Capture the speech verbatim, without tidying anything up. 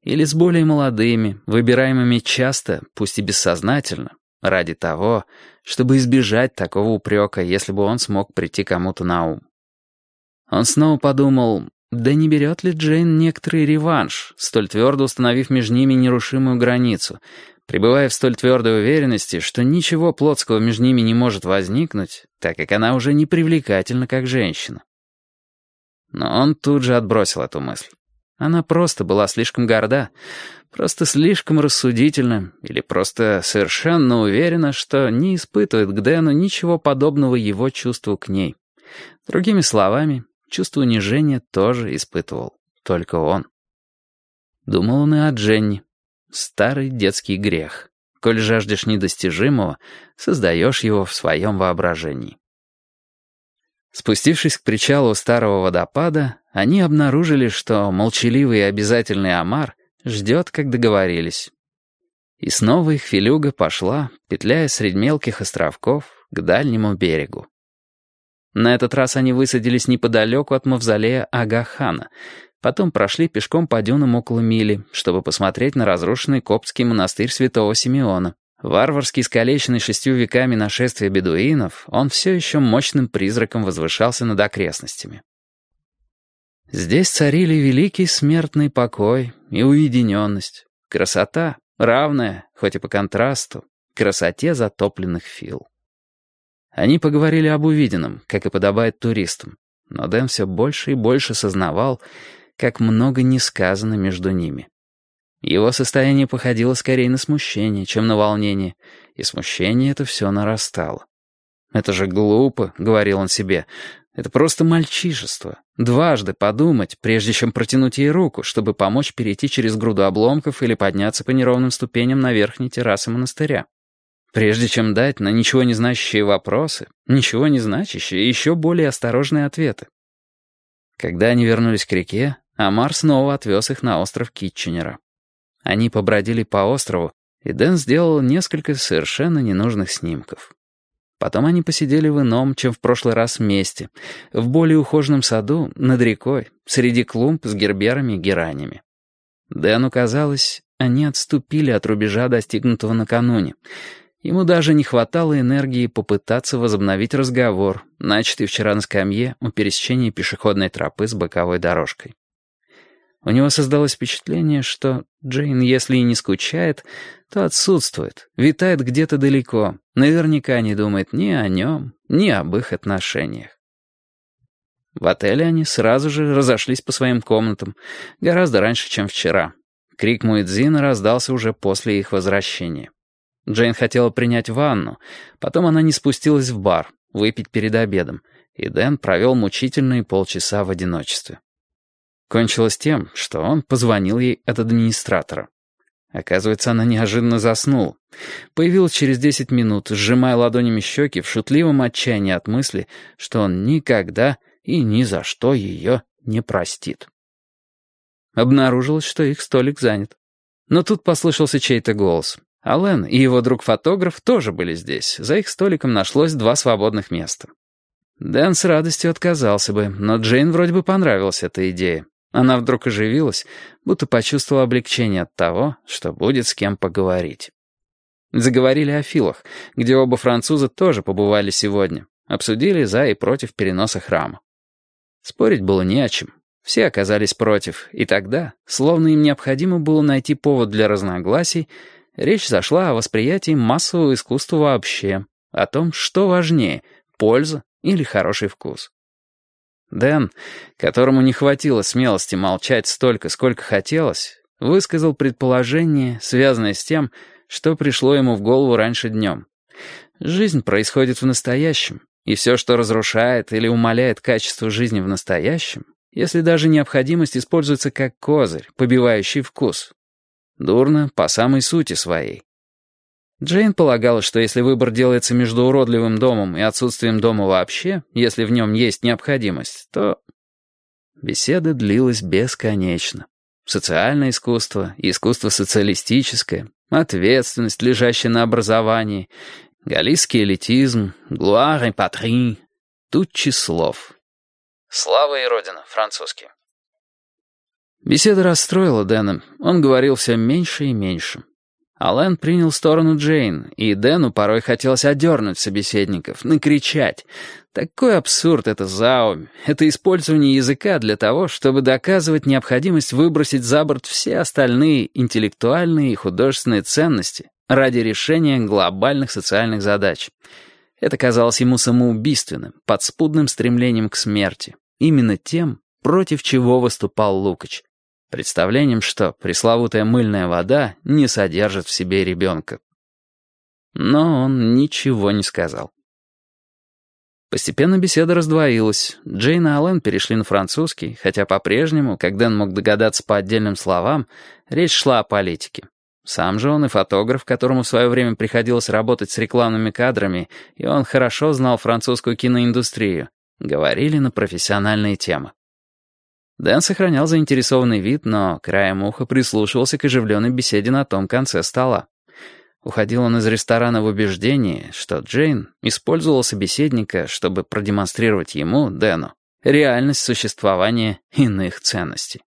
или с более молодыми, выбираемыми часто, пусть и бессознательно, ради того, чтобы избежать такого упрека, если бы он смог прийти кому-то на ум. Он снова подумал, да не берет ли Джейн некоторый реванш, столь твердо установив между ними нерушимую границу, пребывая в столь твердой уверенности, что ничего плотского между ними не может возникнуть, так как она уже не привлекательна как женщина. Но он тут же отбросил эту мысль. Она просто была слишком горда, просто слишком рассудительна или просто совершенно уверена, что не испытывает к Дэну ничего подобного его чувству к ней. Другими словами, чувство унижения тоже испытывал только он. Думал он и о Дженни. Старый детский грех. Коль жаждешь недостижимого, создаешь его в своем воображении. Спустившись к причалу старого водопада, они обнаружили, что молчаливый и обязательный омар ждет, как договорились. И снова их филюга пошла, петляя среди мелких островков, к дальнему берегу. На этот раз они высадились неподалеку от мавзолея Ага-хана, потом прошли пешком по дюнам около мили, чтобы посмотреть на разрушенный коптский монастырь святого Симеона. Варварски искалеченный шестью веками нашествия бедуинов, он все еще мощным призраком возвышался над окрестностями. Здесь царили великий смертный покой и уединенность, красота, равная, хоть и по контрасту, красоте затопленных фил. Они поговорили об увиденном, как и подобает туристам, но Дэн все больше и больше сознавал, как много не сказано между ними. Его состояние походило скорее на смущение, чем на волнение, и смущение это все нарастало. «Это же глупо», — говорил он себе, — «это просто мальчишество. Дважды подумать, прежде чем протянуть ей руку, чтобы помочь перейти через груду обломков или подняться по неровным ступеням на верхней террасы монастыря. Прежде чем дать на ничего не значащие вопросы, ничего не значащие и еще более осторожные ответы». Когда они вернулись к реке, Омар снова отвез их на остров Китченера. Они побродили по острову, и Дэн сделал несколько совершенно ненужных снимков. Потом они посидели в ином, чем в прошлый раз, месте, в более ухоженном саду, над рекой, среди клумб с герберами и геранями. Дэну казалось, они отступили от рубежа, достигнутого накануне. Ему даже не хватало энергии попытаться возобновить разговор, начатый вчера на скамье у пересечения пешеходной тропы с боковой дорожкой. У него создалось впечатление, что Джейн, если и не скучает, то отсутствует, витает где-то далеко, наверняка не думает ни о нем, ни об их отношениях. В отеле они сразу же разошлись по своим комнатам, гораздо раньше, чем вчера. Крик муэдзина раздался уже после их возвращения. Джейн хотела принять ванну, потом она не спустилась в бар, выпить перед обедом, и Дэн провел мучительные полчаса в одиночестве. Кончилось тем, что он позвонил ей от администратора. Оказывается, она неожиданно заснула. Появилась через десять минут, сжимая ладонями щеки в шутливом отчаянии от мысли, что он никогда и ни за что ее не простит. Обнаружилось, что их столик занят. Но тут послышался чей-то голос. Ален и его друг-фотограф тоже были здесь. За их столиком нашлось два свободных места. Дэн с радостью отказался бы, но Джейн вроде бы понравилась эта идея. Она вдруг оживилась, будто почувствовала облегчение от того, что будет с кем поговорить. Заговорили о Филах, где оба француза тоже побывали сегодня. Обсудили за и против переноса храма. Спорить было не о чем. Все оказались против, и тогда, словно им необходимо было найти повод для разногласий, речь зашла о восприятии массового искусства вообще, о том, что важнее — польза или хороший вкус. Дэн, которому не хватило смелости молчать столько, сколько хотелось, высказал предположение, связанное с тем, что пришло ему в голову раньше днем. Жизнь происходит в настоящем, и все, что разрушает или умаляет качество жизни в настоящем, если даже необходимость используется как козырь, побивающий вкус, дурно по самой сути своей. Джейн полагала, что если выбор делается между уродливым домом и отсутствием дома вообще, если в нем есть необходимость, то... Беседа длилась бесконечно. Социальное искусство, искусство социалистическое, ответственность, лежащая на образовании, галлийский элитизм, глуар и патри, тучи слов. Слава и Родина, французский. Беседа расстроила Дэна, он говорил все меньше и меньше. Ален принял сторону Джейн, и Дэну порой хотелось одернуть собеседников, накричать. Такой абсурд это заумь, это использование языка для того, чтобы доказывать необходимость выбросить за борт все остальные интеллектуальные и художественные ценности ради решения глобальных социальных задач. Это казалось ему самоубийственным, подспудным стремлением к смерти, именно тем, против чего выступал Лукач. Представлением, что пресловутая мыльная вода не содержит в себе ребенка. Но он ничего не сказал. Постепенно беседа раздвоилась. Джейн и Ален перешли на французский, хотя по-прежнему, как Дэн мог догадаться по отдельным словам, речь шла о политике. Сам же он и фотограф, которому в свое время приходилось работать с рекламными кадрами, и он хорошо знал французскую киноиндустрию, говорили на профессиональные темы. Дэн сохранял заинтересованный вид, но краем уха прислушивался к оживленной беседе на том конце стола. Уходил он из ресторана в убеждении, что Джейн использовала собеседника, чтобы продемонстрировать ему, Дэну, реальность существования иных ценностей.